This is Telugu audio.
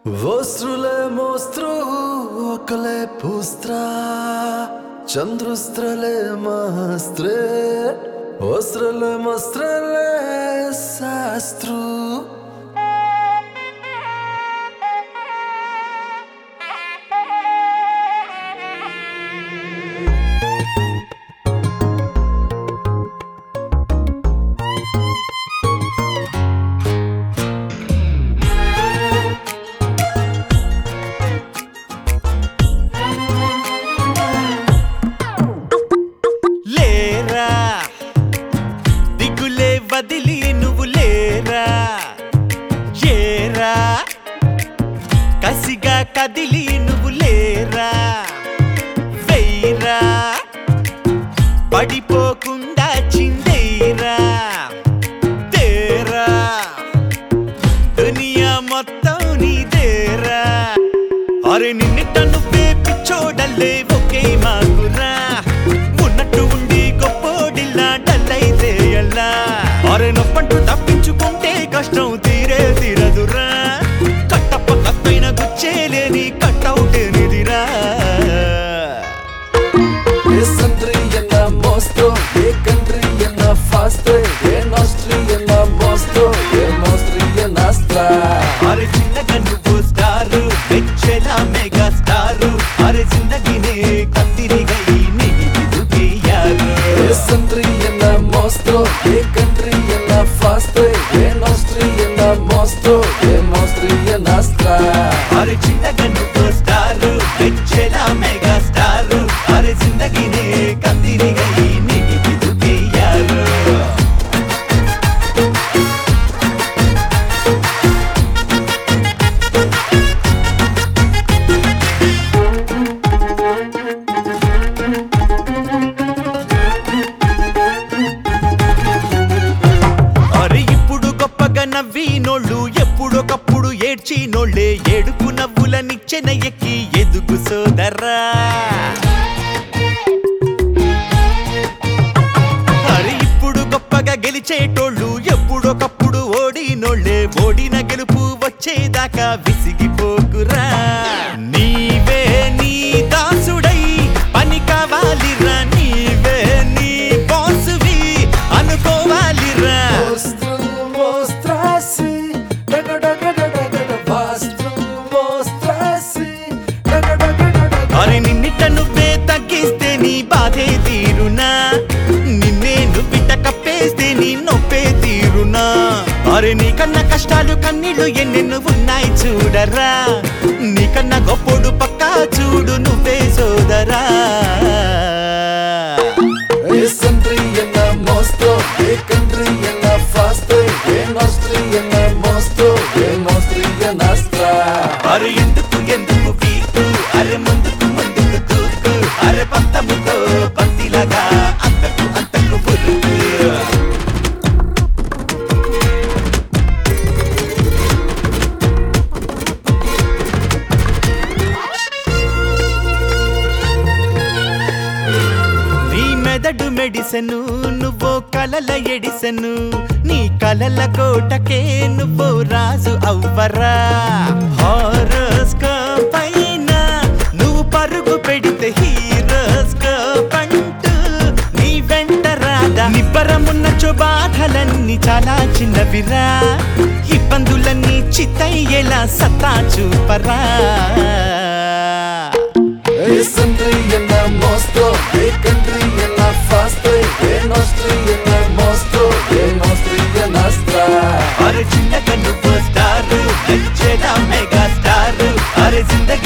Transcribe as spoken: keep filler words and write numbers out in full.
Vostrule mostru ocole pustra Chandrustrale mastre Ostrale mastrale sastru వదిలి నువ్వు లేరా ఏరా కసిగా కదిలి నువ్వు లేరా వెయ్యరా పడిపోకుండా చిందేరా తేరా దునియా మొత్తం నీదేరా అరే నిన్నిట నువ్వే పిచ్చోడల్లే ఒకే మాకురా ఉన్నట్టు ఉండి గొప్పోడిల్లా డల్లైతే ఎలా అరే నొప్పంటూ తప్పించుకుంటే కష్టం తీరే తీరదురా కట్టప్ప కత్తైన గుచ్చేలేని కట్టౌటే నిదిరా ఏ సంత్రి ఎన్న మోస్తో ఏ కంట్రీ ఎన్న ఫాస్ట్ ఏ నాస్ట్రీ ఎన్న మోస్తో ఏ మోస్ట్రీ ఎన్న స్ట్రా అరే చిన్నగా నువ్వు స్టారు పెంచేలా మెగా స్టారు అరే జిందగీనే కత్తిరిగై నీకు దుకేయారు ఏ సంత్రి ఎన్న మోస్తో ఏ కంట్రీ ఎన్న ఫాస్ట్ ఏ నాస్ట్రీ ఎన్న మోస్తో ఏ మోస్ట్రీ ఎన్న స్ట్రా అరే చిన్నగా నువ్వు స్టారు పెంచేలా మెగా స్టారు అరే జిందగీనే కత్తిరిగై నీకు దుకేయారు నవ్వినోళ్ళు ఎప్పుడొకప్పుడు ఏడ్చినోళ్ళే ఏడుపు నవ్వుల నిచ్చెన ఎక్కి ఎదుగు సోదరా అరే ఇప్పుడు గొప్పగా గెలిచేటోళ్ళు ఎప్పుడొకప్పుడు ఓడినోళ్ళే ఓడిన గెలుపు వచ్చేదాకా విసిగిపోకురా నీవే నీ దాసుడై పని కావాలిరా నీవే నీ బాసువి అనుకోవాలిరా అరే నిన్నిట నువ్వే తగ్గిస్తే నీ బాధే తీరునా నిన్నే నువ్విట కప్పేస్తే నీ నొప్పే తీరునా అరే నీకన్నా కష్టాలు కన్నీళ్ళు ఎన్నెన్ను ఉన్నాయి చూడరా నీకన్నా గొప్పోడు పక్కా చూడు నువ్వే సోదరా ఏ సంత్రి ఎన్న మోస్తో ఏ కంట్రీ ఎన్న ఫాస్ట్ ఏ నాస్ట్రీ ఎన్న మోస్తో ఏ మోస్ట్రీ ఎన్న స్ట్రా అరే ఎందుకు ఎందుకు వీకు అరే ముందుకు ముందుకు దూకు అరే పంతముతో పంతిలాగా అంతకు అంతకు పురుగు నీ మెదడు మెడిసను నువ్వో కలల ఎడిసను నీ కలల కోటకే నువ్వో రాజు అవ్వరా హారోస్కోప్ పైన నువ్వు పరుగు పెడితే హీరోస్కోప్ అంటూ నీ వెంట రాదా నిబ్బరమున్న బాధలన్నీ చాలా చిన్నవిరా ఇబ్బందులన్నీ చిత్తయ్యేలా సత్తా చూపరా ఏ సంత్రి ఎన్న మోస్తో ఏ కంట్రీ ఎన్న ఫాస్ట్ ఏ నాస్ట్రీ ఎన్న మోస్తో ఏ మోస్ట్రీ ఎన్న స్ట్రా అరే చిన్నగా నువ్వు స్టారు మెగా స్టారు అరే జిందగీ